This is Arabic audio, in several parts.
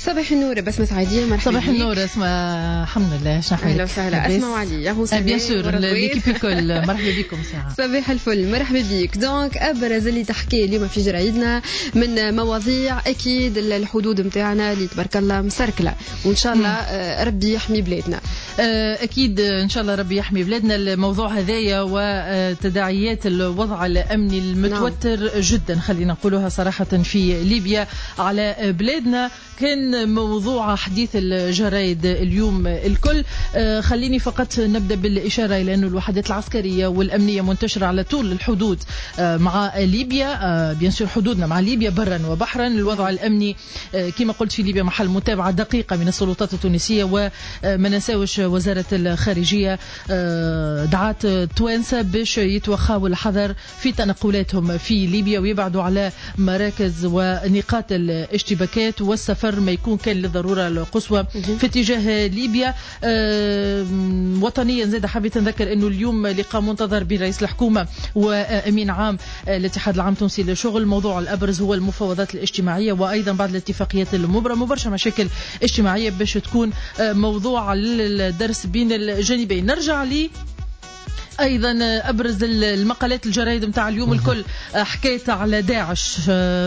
صباح النور بسمة عادية، مرحبا صباح النور اسماء، الحمد لله. أهلا وسهلا. أسماء وعلي هو بيان سور ليكيب الكل، مرحبا بكم ساعة. صباح الفل، مرحبا بيك. دونك أبرز اللي تحكي اليوم في جرايدنا من مواضيع، أكيد الحدود متاعنا اللي تبارك الله مسركلة، وإن شاء الله ربي يحمي بلادنا. أكيد إن شاء الله ربي يحمي بلادنا. الموضوع هذايا وتداعيات الوضع الأمني المتوتر جدا، خلينا نقولها صراحة، في ليبيا على بلادنا كان موضوع حديث الجرايد اليوم الكل. خليني فقط نبدأ بالإشارة إلى أن الوحدات العسكرية والأمنية منتشرة على طول الحدود مع ليبيا. بيان سور حدودنا مع ليبيا برا وبحرا. الوضع الأمني كما قلت في ليبيا محل متابعة دقيقة من السلطات التونسية، وما نساوش وزارة الخارجية دعات توانسة باش يتوخاوا الحذر في تنقلاتهم في ليبيا، ويبعدوا على مراكز ونقاط الاشتباكات، والسفر ما يكون كان للضرورة القصوى في اتجاه ليبيا. وطنيا زاد حبيت نذكر انه اليوم لقاء منتظر بين رئيس الحكومة وامين عام الاتحاد العام التونسي للشغل. الموضوع الابرز هو المفاوضات الاجتماعية، وايضا بعض الاتفاقيات المبرمة برشا مشاكل اجتماعية باش تكون موضوع للدرس بين الجانبين. نرجع لي ايضا ابرز المقالات الجرايد متاع اليوم الكل. حكيت على داعش،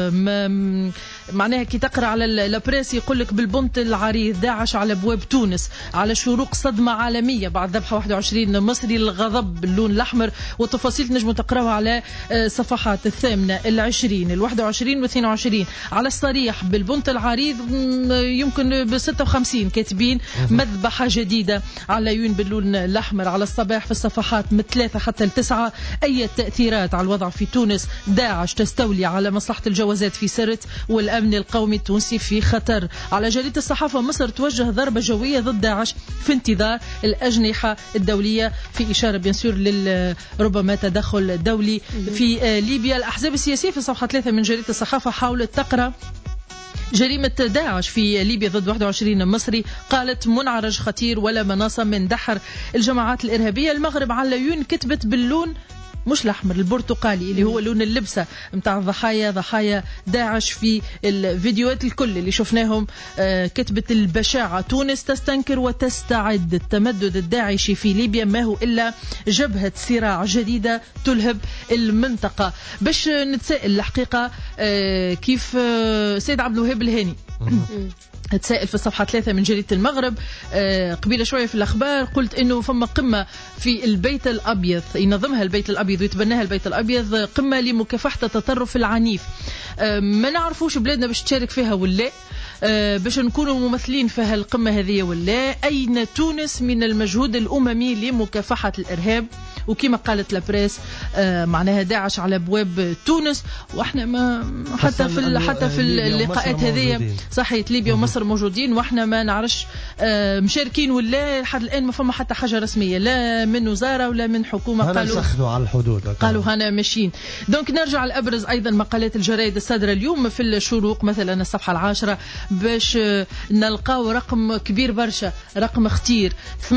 معناها كي تقرا على البريس يقول لك بالبنط العريض داعش على ابواب تونس، على شروق صدمه عالميه بعد ذبح 21 مصري، الغضب باللون الاحمر، والتفاصيل تنجموا تقراوها على صفحات 8 20 21 و22. على الصريح بالبنط العريض يمكن ب 56 كاتبين مذبحه جديده على عيون باللون الاحمر. على الصباح في الصفحات من 3 حتى 9 اي تاثيرات على الوضع في تونس، داعش تستولي على مصلحه الجوازات في سرت، والأمن القومي التونسي في خطر. على جريدة الصحافة مصر توجه ضربة جوية ضد داعش في انتظار الأجنحة الدولية، في إشارة بيان سور ربما تدخل دولي في ليبيا. الأحزاب السياسية في صفحة 3 من جريدة الصحافة حاولت تقرأ جريمة داعش في ليبيا ضد 21 مصري، قالت منعرج خطير ولا مناصة من دحر الجماعات الإرهابية. المغرب على عيون كتبت باللون مش الأحمر، البرتقالي، اللي هو لون اللبسة متاع ضحايا داعش في الفيديوهات الكل اللي شفناهم. كتبت البشاعة، تونس تستنكر وتستعد، التمدد الداعشي في ليبيا ما هو إلا جبهة صراع جديدة تلهب المنطقة. باش نتسائل الحقيقة كيف سيد عبد الوهاب الهاني تسائل في الصفحة 3 من جريدة المغرب قبيلة شوية في الأخبار، قلت إنه فما قمة في البيت الأبيض ينظمها البيت الأبيض ويتبناها البيت الأبيض، قمة لمكافحة التطرف العنيف. ما نعرفوش بلادنا باش تشارك فيها ولا باش نكونوا ممثلين في هالقمة هذه ولا. أين تونس من المجهود الأممي لمكافحة الإرهاب؟ وكما قالت لابريس معناها داعش على ابواب تونس، واحنا ما حتى في اللقاءات هذه صحيح ليبيا ومصر موجودين، واحنا ما نعرفش مشاركين ولا. لحد الان ما فما حتى حاجه رسميه لا من وزاره ولا من حكومه. قالوا على الحدود، قالوا هنا ماشيين. دونك نرجع لابرز ايضا مقالات الجرائد الصادره اليوم في الشروق، مثلا الصفحه 10 باش نلقاو رقم كبير برشا، رقم اختير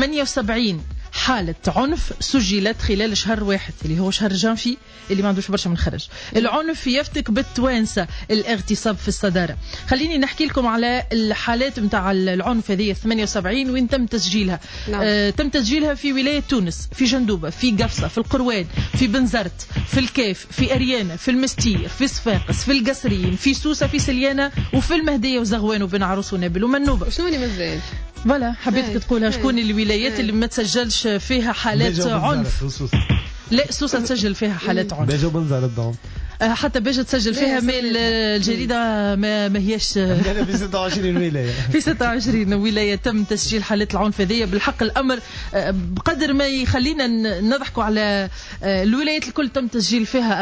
78 حالة عنف سجلت خلال شهر واحد اللي هو شهر جانفي اللي ما عندوش برشا من خرج. العنف يفتك بالتوانسة، الاغتصاب في الصدارة. خليني نحكي لكم على الحالات متاع العنف هذه 78 وين تم تسجيلها. تم تسجيلها في ولاية تونس، في جندوبة، في قفصة، في القروان، في بنزرت، في الكاف، في أريانا، في المستير، في صفاقس، في القصريين، في سوسة، في سليانة، وفي المهدية وزغوان وبن عروس ونابل ومنوبة. شنو اللي مازال؟ فوالا حبيتك تقولها شكون الولايات اللي ما تسجلش فيها حالات عنف؟ لا سوسة تسجل فيها حالات عنف. بيجا بنزرت دون حتى باش تسجل فيها ميل الجريدة ما هيش في 26 ولاية في 26 ولاية تم تسجيل حالات العنف هذه. بالحق الأمر بقدر ما يخلينا نضحكوا على الولايات الكل تم تسجيل فيها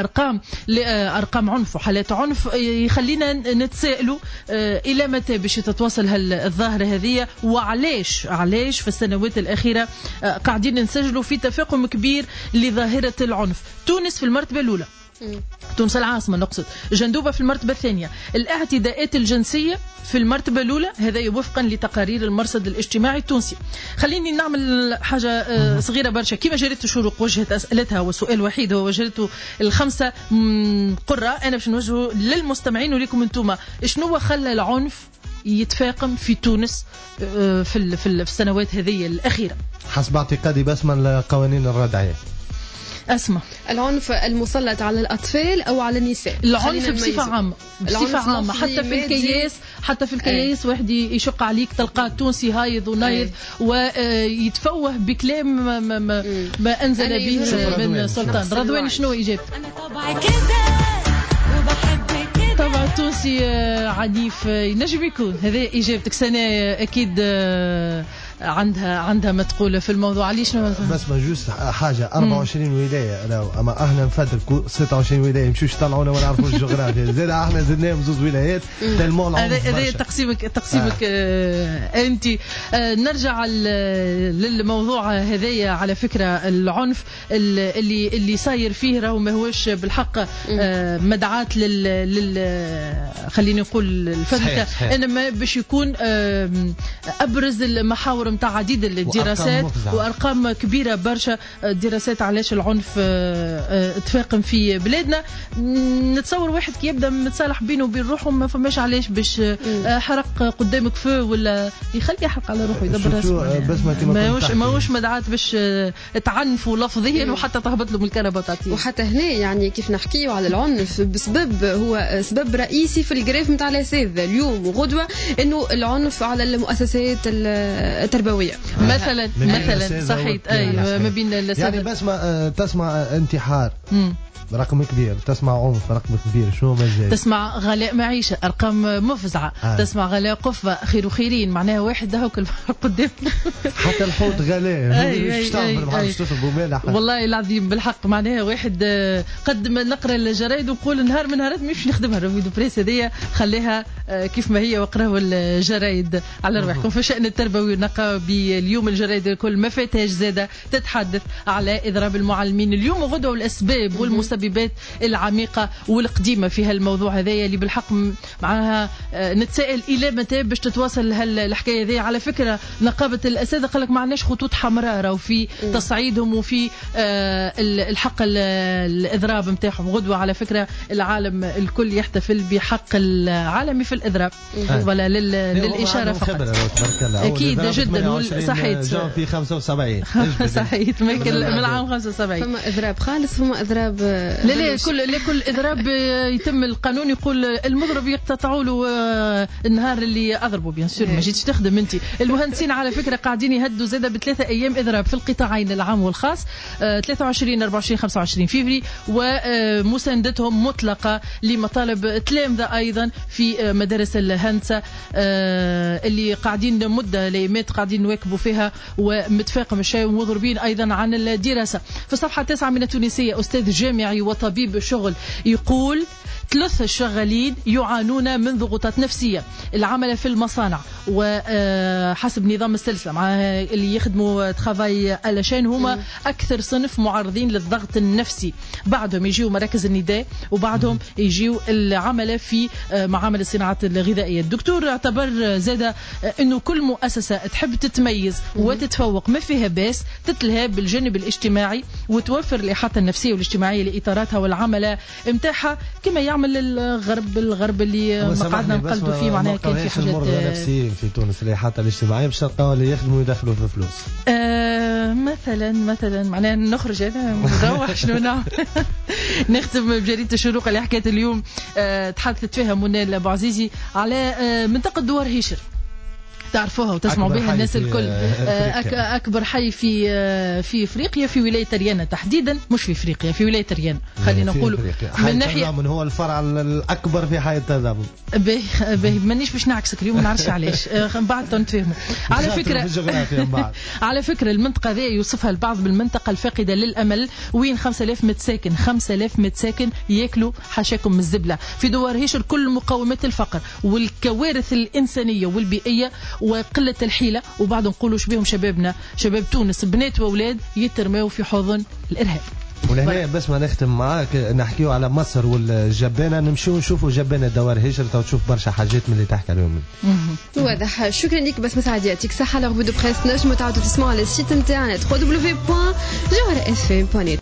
أرقام عنف وحالات عنف، يخلينا نتسائلوا إلى متى باش تتواصل الظاهرة هذه، وعلاش في السنوات الأخيرة قاعدين نسجلوا في تفاقم كبير لظاهرة العنف. تونس في المرتبة الأولى، تونس العاصمة نقصد، جندوبة في المرتبة الثانية، الاعتداءات الجنسية في المرتبة الأولى، هذا وفقا لتقارير المرصد الاجتماعي التونسي. خليني نعمل حاجة صغيرة برشا. كما جريدة الشروق وجهت أسئلتها وسؤال وحيد هو وجهته الخمسة قراء، أنا باش نوجهه للمستمعين وليكم أنتم. شنو خلى العنف يتفاقم في تونس في السنوات هذه الأخيرة. حسب اعتقادي بسمة القوانين الردعية. أسمع، العنف المسلط على الأطفال أو على النساء؟ العنف بصفة عامة، بصفة عامة، حتى في الكياس، حتى في الكياس واحد يشق عليك تلقى تونسي هايض ونايض ويتفوه بكلام ما أنزل به من سلطان. رضوان شنو إجابتك؟ أنا طبعي كذا وبحب كذا. طبعا تونسي عنيف ينجم يكون، هذا إجابتك. سنة أكيد عندها ما تقول في الموضوع. عليش بس ما جوست حاجه 24 ولايه لو اما احنا نفدر 26 ولايه يمشوش يطلعونا ما نعرفوش الجغرافيا زاد احنا زدناهم زوز ولايات تلمون هذا تقسيمك انت. نرجع للموضوع هذايا. على فكره العنف اللي صاير فيه راهو ما هوش بالحق مدعاة خليني نقول الفتة، انما باش يكون ابرز المحاور متاع عديد الدراسات وارقام كبيره برشا دراسات علاش العنف تفاقم في بلادنا. نتصور واحد كي يبدا متصالح بينه وبين روحه ما فماش علاش باش حرق قدامك فو ولا يخلي يحرق على روحه يدبر راسه. ماهوش مدعاة باش تعنفوا لفظيا وحتى تهبط له من الكهرباء تعطيه. وحتى هنا يعني كيف نحكيو على العنف بسبب هو سبب رئيسي في الجريف متاع الاساتذه اليوم وغدوه، انه العنف على المؤسسات التربويه مثلا صحيت ايوه ما بين يعني بس ما تسمع انتحار رقم كبير، تسمع عنف رقم كبير، شو مازال تسمع غلاء معيشة أرقام مفزعة. تسمع غلاء قفة خير وخيرين، معناها واحد دهوك قدام حتى الحوت غلاء والله العظيم بالحق. معناها واحد قد ما نقرأ الجرايد ونقول نهار من نهارات مش نخدمها الريفيو بريس هذيا، خليها كيف ما هي وقراوا الجرايد على رواحكم. في شأن التربوي والنقابي اليوم الجرايد الكل ما فاتهاش زادة تتحدث على إضراب المعلمين اليوم وغدوة والأسباب والمسببات العميقة والقديمة في هالموضوع هذايا اللي بالحق معها نتسائل إلى متى باش تتواصل هالحكاية هذه. على فكرة نقابة الأساتذة قالك ما عندناش خطوط حمراء راهو في تصعيدهم وفي الحق الإضراب متاعهم. غدوة على فكرة العالم الكل يحتفل بحق العالمي في الإضراب ولا للإشارة فقط. أكيد جدا صحيت في 75 صحيت من العام 75 فما إضراب خالص فما إضراب لا كل إضراب يتم القانون يقول المضرب يقتطعوا له النهار اللي أضربه. بيان سور ما جيتش تخدم أنت. المهندسين على فكرة قاعدين يهدوا زادة ب3 أيام إضراب في القطاعين العام والخاص 23 24 25 فيفري، ومساندتهم مطلقة لمطالب تلامذة أيضا في مدارس الهندسة اللي قاعدين مدة ليمات قاعدين نواكبوا فيها ومتفاقم الشيء ومضربين أيضا عن الدراسة. في صفحة 9 من التونسية أستاذ جامعي وطبيب شغل يقول 3 الشغالين يعانون من ضغوطات نفسية. العمل في المصانع وحسب نظام السلسلة مع اللي يخدموا ترافاي ألاشين هما أكثر صنف معرضين للضغط النفسي. بعضهم يجيوا مراكز النداء وبعضهم يجيوا العمل في معامل الصناعات الغذائية. الدكتور اعتبر زاد أنه كل مؤسسة تحب تتميز وتتفوق ما فيها باس تتلهى بالجانب الاجتماعي وتوفر الإحاطة النفسية والاجتماعية لإطاراتها والعمل متاعها كما يعمل الغرب اللي ما قعدنا نقلدوا فيه. معناها كان في حاجات المرضى نفسيين في تونس اللي حتى الاجتماعية باش تلقاو اللي يخدموا يدخلوا في فلوس مثلا معناها نخرج هذا نروح شنو نعمل. نختم بجريدة الشروق اللي حكيت اليوم تحدثت فيها منال أبو عزيزي على منطقة دوار هيشر. تعرفوها وتسمعوا بها الناس الكل. أكبر حي في إفريقيا في ولاية ريانا تحديدا، مش في إفريقيا في ولاية ريانا خلينا نقول من ناحية هو الفرع الأكبر في حي التضامن. باهي مانيش باش نعكسك اليوم ما نعرفش علاش بعد تنتفهموا. على فكرة المنطقة ذي يوصفها البعض بالمنطقة الفاقدة للأمل وين 5000 مت ساكن ياكلوا حاشاكم من الزبلة. في دوار هيشر كل مقومات الفقر والكوارث الإنسانية والبيئية وقلة الحيلة، وبعد نقولوا شبيهم شبابنا شباب تونس بنات وأولاد يترموا في حضن الإرهاب. ولهنا بس ما نختم معاك نحكيو على مصر والجبانة، نمشيو نشوفوا جبانة دوار هيشر تشوف برشا حاجات من اللي تحكي اليوم. واضح. شكرا لك بس مساعد يعطيك صحة. لا ريفيو دو بريس نجموا تعاودوا تسمعوا على السيت نتاعنا www.johorfm.net.